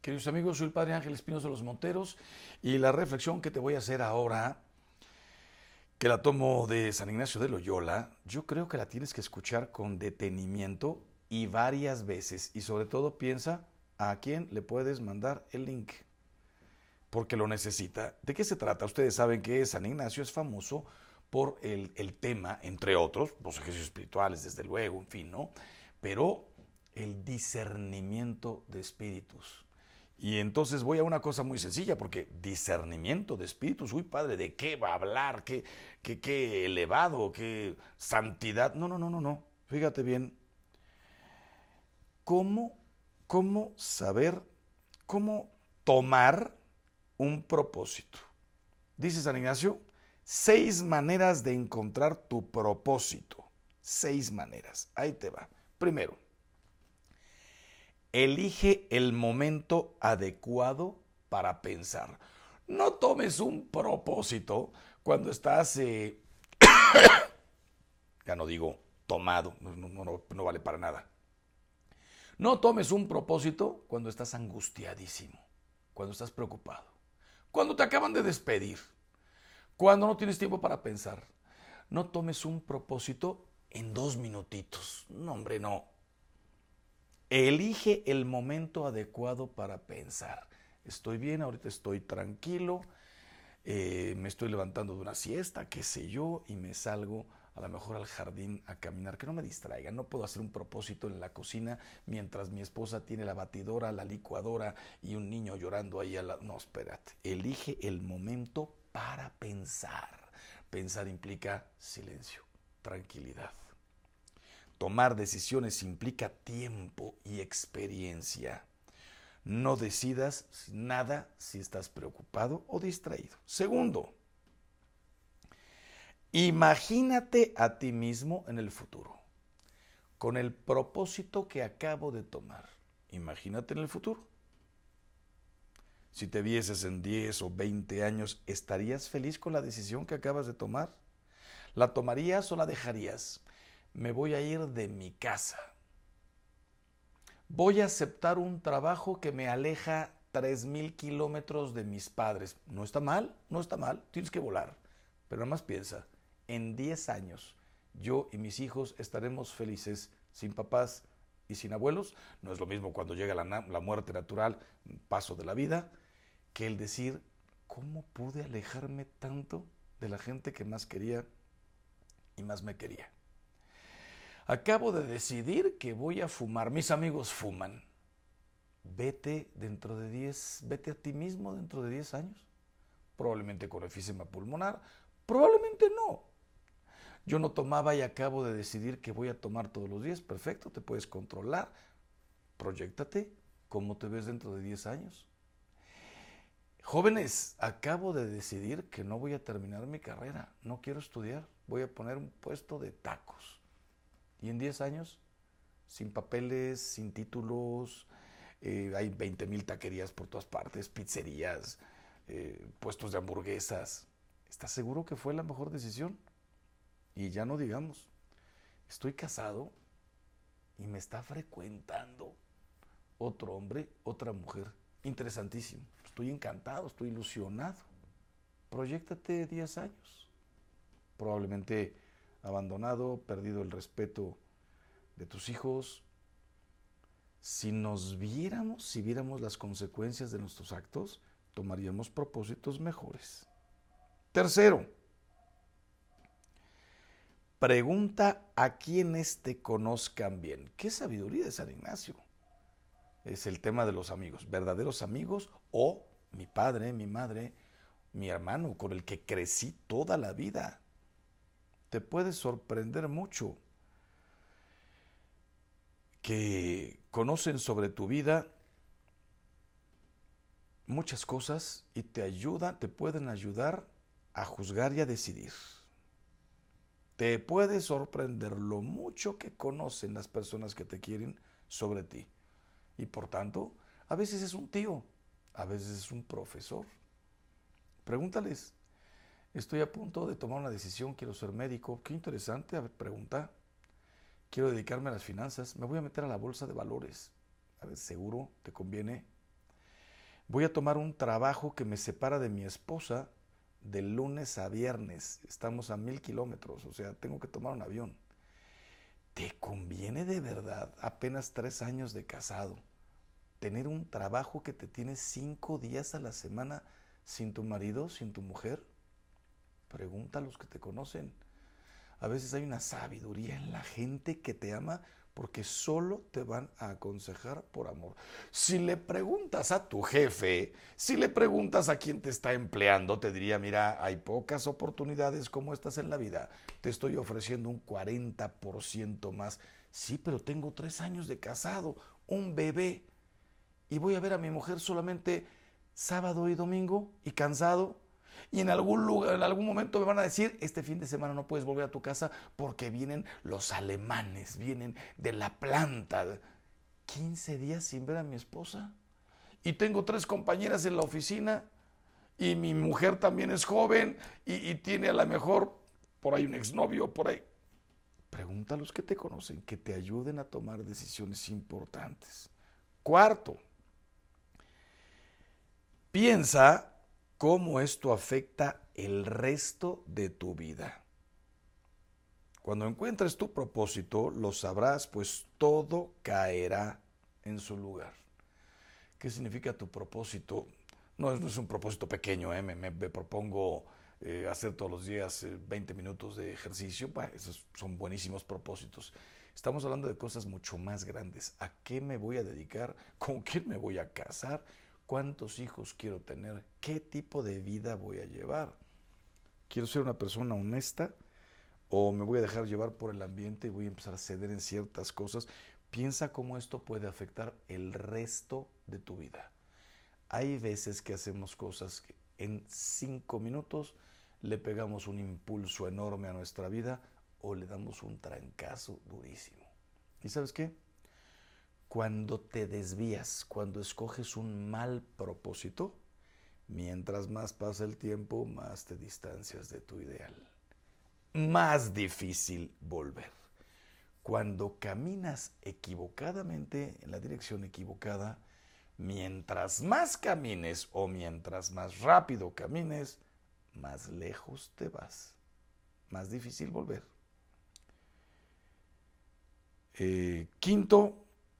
Queridos amigos, soy el Padre Ángel Espinosa de los Monteros y la reflexión que te voy a hacer ahora, que la tomo de San Ignacio de Loyola, yo creo que la tienes que escuchar con detenimiento y varias veces. Y sobre todo piensa a quién le puedes mandar el link, porque lo necesita. ¿De qué se trata? Ustedes saben que San Ignacio es famoso por el tema, entre otros, los ejercicios espirituales, desde luego, en fin, ¿no? Pero el discernimiento de espíritus. Y entonces voy a una cosa muy sencilla, porque discernimiento de espíritus, uy padre, ¿de qué va a hablar? ¿Qué elevado? ¿Qué santidad? No, no, no, no, no. Fíjate bien, ¿cómo, cómo saber, cómo tomar un propósito? Dice San Ignacio, 6 maneras de encontrar tu propósito. 6 maneras. Ahí te va. Primero, elige el momento adecuado para pensar. No tomes un propósito cuando estás, ya no digo tomado, no vale para nada. No tomes un propósito cuando estás angustiadísimo, cuando estás preocupado, cuando te acaban de despedir, cuando no tienes tiempo para pensar. No tomes un propósito en 2 minutitos. No, hombre, no. Elige el momento adecuado para pensar. Estoy bien, ahorita estoy tranquilo, me estoy levantando de una siesta, qué sé yo, y me salgo a lo mejor al jardín a caminar, que no me distraiga. No puedo hacer un propósito en la cocina mientras mi esposa tiene la batidora, la licuadora y un niño llorando ahí. No, espérate. Elige el momento para pensar. Pensar implica silencio, tranquilidad. Tomar decisiones implica tiempo y experiencia. No decidas nada si estás preocupado o distraído. Segundo, imagínate a ti mismo en el futuro, con el propósito que acabo de tomar. Imagínate en el futuro. Si te vieses en 10 o 20 años, ¿estarías feliz con la decisión que acabas de tomar? ¿La tomarías o la dejarías? Me voy a ir de mi casa. Voy a aceptar un trabajo que me aleja 3000 kilómetros de mis padres. No está mal, no está mal, tienes que volar. Pero nada más piensa, en 10 años yo y mis hijos estaremos felices sin papás y sin abuelos. No es lo mismo cuando llega la muerte natural, paso de la vida, que el decir, ¿cómo pude alejarme tanto de la gente que más quería y más me quería? Acabo de decidir que voy a fumar. Mis amigos fuman. Vete a ti mismo dentro de 10 años. Probablemente con efisema pulmonar, probablemente no. Yo no tomaba y acabo de decidir que voy a tomar todos los días. Perfecto, te puedes controlar. Proyéctate. ¿Cómo te ves dentro de 10 años? Jóvenes, acabo de decidir que no voy a terminar mi carrera. No quiero estudiar. Voy a poner un puesto de tacos. Y en 10 años, sin papeles, sin títulos, hay 20,000 taquerías por todas partes, pizzerías, puestos de hamburguesas. ¿Estás seguro que fue la mejor decisión? Y ya no digamos, estoy casado y me está frecuentando otro hombre, otra mujer. Interesantísimo. Estoy encantado, estoy ilusionado. Proyéctate 10 años. Probablemente abandonado, perdido el respeto de tus hijos. Si nos viéramos, si viéramos las consecuencias de nuestros actos, tomaríamos propósitos mejores. Tercero, pregunta a quienes te conozcan bien. Qué sabiduría de San Ignacio. Es el tema de los amigos, verdaderos amigos o mi padre, mi madre, mi hermano con el que crecí toda la vida. Te puede sorprender mucho que conocen sobre tu vida muchas cosas y te pueden ayudar a juzgar y a decidir. Te puede sorprender lo mucho que conocen las personas que te quieren sobre ti. Y por tanto, a veces es un tío, a veces es un profesor. Pregúntales, estoy a punto de tomar una decisión, quiero ser médico. Qué interesante, a ver, pregunta. Quiero dedicarme a las finanzas, me voy a meter a la bolsa de valores. A ver, seguro te conviene. Voy a tomar un trabajo que me separa de mi esposa de lunes a viernes. Estamos a 1000 kilómetros, o sea, tengo que tomar un avión. ¿Te conviene de verdad, apenas 3 años de casado, tener un trabajo que te tiene 5 días a la semana sin tu marido, sin tu mujer? Pregunta a los que te conocen. A veces hay una sabiduría en la gente que te ama porque solo te van a aconsejar por amor. Si le preguntas a tu jefe, si le preguntas a quien te está empleando, te diría, mira, hay pocas oportunidades como estas en la vida. Te estoy ofreciendo un 40% más. Sí, pero tengo 3 años de casado, un bebé, y voy a ver a mi mujer solamente sábado y domingo y cansado. Y en algún lugar, en algún momento me van a decir, este fin de semana no puedes volver a tu casa porque vienen los alemanes, vienen de la planta. 15 días sin ver a mi esposa. Y tengo 3 compañeras en la oficina y mi mujer también es joven y tiene a lo mejor por ahí un exnovio, por ahí. Pregunta a los que te conocen, que te ayuden a tomar decisiones importantes. Cuarto, piensa cómo esto afecta el resto de tu vida. Cuando encuentres tu propósito, lo sabrás, pues todo caerá en su lugar. ¿Qué significa tu propósito? No es un propósito pequeño, ¿eh? Me propongo hacer todos los días 20 minutos de ejercicio. Bah, esos son buenísimos propósitos. Estamos hablando de cosas mucho más grandes. ¿A qué me voy a dedicar? ¿Con quién me voy a casar? ¿Cuántos hijos quiero tener? ¿Qué tipo de vida voy a llevar? ¿Quiero ser una persona honesta? ¿O me voy a dejar llevar por el ambiente y voy a empezar a ceder en ciertas cosas? Piensa cómo esto puede afectar el resto de tu vida. Hay veces que hacemos cosas que en 5 minutos le pegamos un impulso enorme a nuestra vida o le damos un trancazo durísimo. ¿Y sabes qué? Cuando te desvías, cuando escoges un mal propósito, mientras más pasa el tiempo, más te distancias de tu ideal. Más difícil volver. Cuando caminas equivocadamente en la dirección equivocada, mientras más camines o mientras más rápido camines, más lejos te vas. Más difícil volver. Quinto,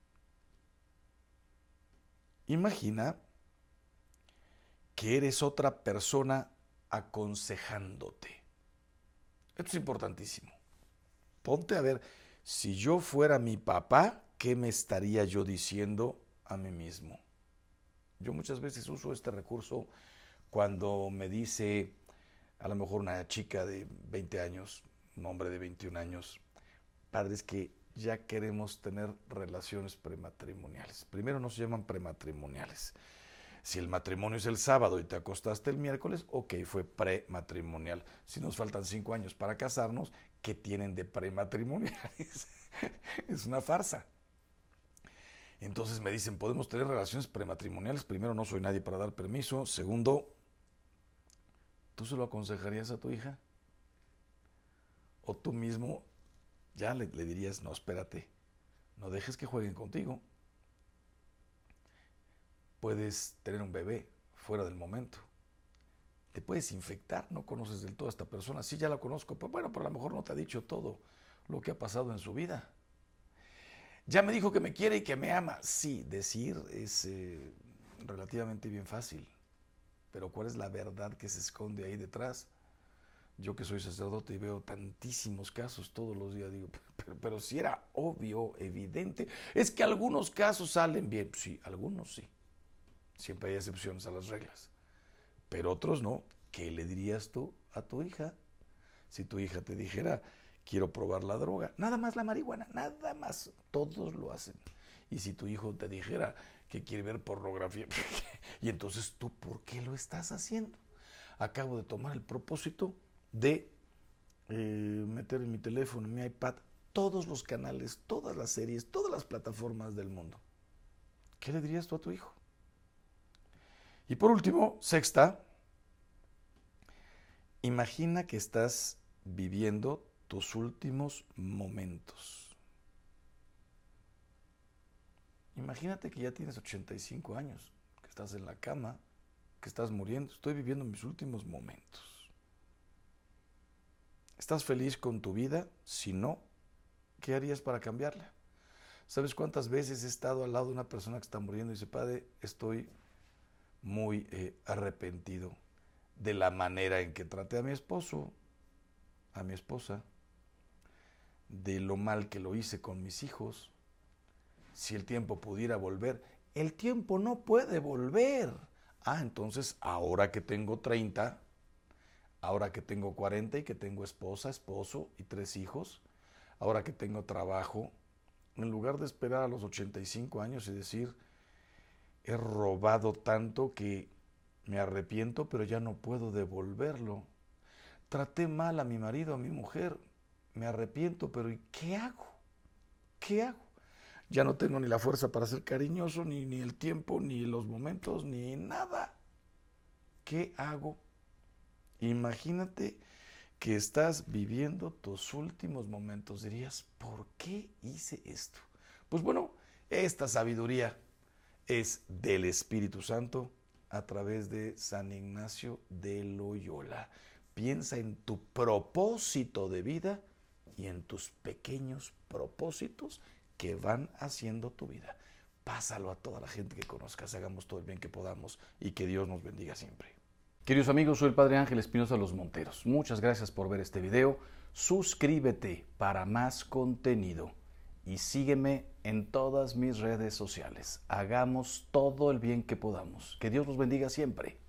imagina que eres otra persona aconsejándote. Esto es importantísimo. Ponte a ver, si yo fuera mi papá, ¿qué me estaría yo diciendo a mí mismo? Yo muchas veces uso este recurso cuando me dice a lo mejor una chica de 20 años, un hombre de 21 años, padres que ya queremos tener relaciones prematrimoniales. Primero no se llaman prematrimoniales. Si el matrimonio es el sábado y te acostaste el miércoles, ok, fue prematrimonial. Si nos faltan 5 años para casarnos, ¿qué tienen de prematrimoniales? Es una farsa. Entonces me dicen, podemos tener relaciones prematrimoniales. Primero, no soy nadie para dar permiso. Segundo, ¿tú se lo aconsejarías a tu hija? ¿O tú mismo ya le dirías, no, espérate, no dejes que jueguen contigo? Puedes tener un bebé fuera del momento. Te puedes infectar, no conoces del todo a esta persona. Sí, ya la conozco, pero bueno, pero a lo mejor no te ha dicho todo lo que ha pasado en su vida. Ya me dijo que me quiere y que me ama. Sí, decir es relativamente bien fácil, pero ¿cuál es la verdad que se esconde ahí detrás? Yo que soy sacerdote y veo tantísimos casos todos los días, digo, pero si era obvio, evidente, es que algunos casos salen bien. Sí, algunos sí. Siempre hay excepciones a las reglas, pero otros no. ¿Qué le dirías tú a tu hija si tu hija te dijera, quiero probar la droga? Nada más la marihuana, nada más. Todos lo hacen. Y si tu hijo te dijera que quiere ver pornografía, y entonces tú, ¿por qué lo estás haciendo? Acabo de tomar el propósito de meter en mi teléfono, en mi iPad, todos los canales, todas las series, todas las plataformas del mundo. ¿Qué le dirías tú a tu hijo? Y por último, sexta, imagina que estás viviendo tus últimos momentos. Imagínate que ya tienes 85 años, que estás en la cama, que estás muriendo. Estoy viviendo mis últimos momentos. ¿Estás feliz con tu vida? Si no, ¿qué harías para cambiarla? ¿Sabes cuántas veces he estado al lado de una persona que está muriendo y dice, padre, estoy muy arrepentido de la manera en que traté a mi esposo, a mi esposa, de lo mal que lo hice con mis hijos? Si el tiempo pudiera volver, el tiempo no puede volver. Entonces, ahora que tengo 30, ahora que tengo 40 y que tengo esposa, esposo y 3 hijos, ahora que tengo trabajo, en lugar de esperar a los 85 años y decir, he robado tanto que me arrepiento, pero ya no puedo devolverlo. Traté mal a mi marido, a mi mujer, me arrepiento, pero ¿y qué hago? ¿Qué hago? Ya no tengo ni la fuerza para ser cariñoso, ni el tiempo, ni los momentos, ni nada. ¿Qué hago? Imagínate que estás viviendo tus últimos momentos. Dirías, ¿por qué hice esto? Pues bueno, esta sabiduría es del Espíritu Santo a través de San Ignacio de Loyola. Piensa en tu propósito de vida y en tus pequeños propósitos que van haciendo tu vida. Pásalo a toda la gente que conozcas, hagamos todo el bien que podamos y que Dios nos bendiga siempre. Queridos amigos, soy el Padre Ángel Espinosa Los Monteros. Muchas gracias por ver este video. Suscríbete para más contenido y sígueme en todas mis redes sociales. Hagamos todo el bien que podamos. Que Dios nos bendiga siempre.